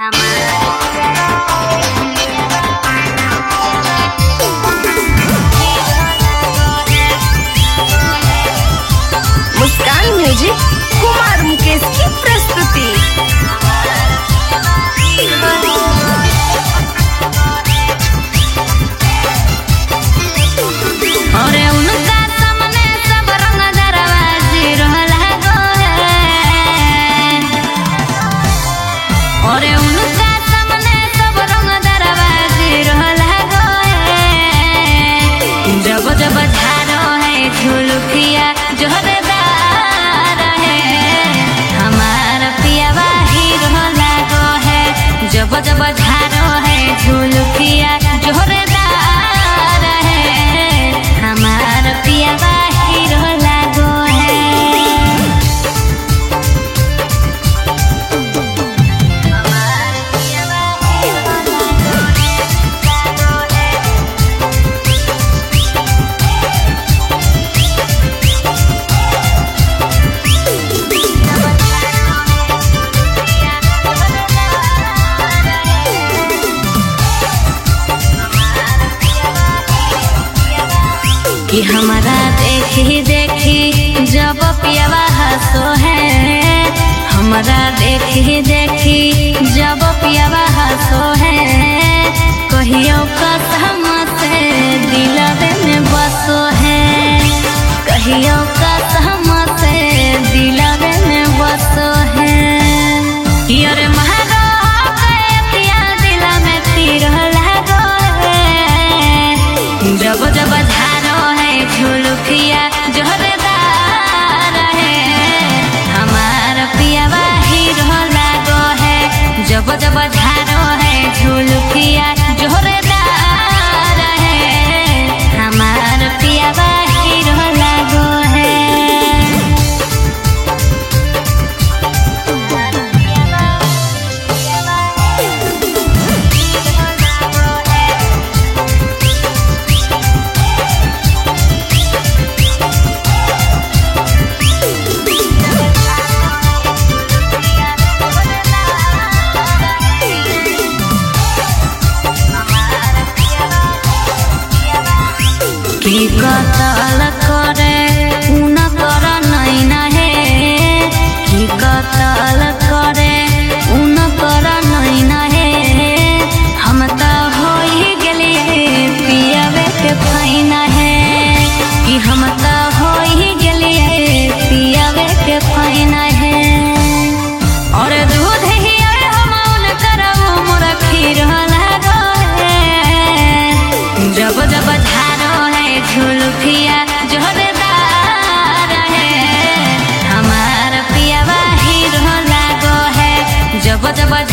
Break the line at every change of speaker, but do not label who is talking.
मुस्कान music Kumar Mukesh की प्रस्तुति।
अरे उनका सामने सब रंग दरवाजी रहला गो है। अरे उनका सामने सब रंग दरवाजी रहला गो है। जब जब झारो है झुलुकिया जोहरदार है, हमार पियावा ही रहला गो है। जब जब झारो है झुलुकिया जोहरदार है, हमार पियावा ही रहला गो है। हमार पियावा ही रहला गो है। कि हमारा देखी देखी जब पियावा हंसो है, हमारा देखी देखी जब पियावा हंसो है। कहियो कसम से दिलवे में बसो है, कहियो कसम से दिलवे में बसो है। अरे महारो पिया दिल में तीर लागो है। जब जब झारो है झुलुकिया जोहरदार है, हमार पियावा ही रहला गो है। जब जब झारो है झुलुकिया जोहरदार है, हमार पियावा ही रहला गो है। की कतल करे उन कर नैना है, की कतल करे उन कर नैना है। हम तो हो ही गेलिए पियावे के फैना है, कि हम तो हो ही गेलिए पियावे के फैना है। और दूध ही और हम उन करबो मोर खीर लागो है। जब जब झारो है झुलुकिया जोहरदार है, हमार पियावा ही रहला गो है। जब जब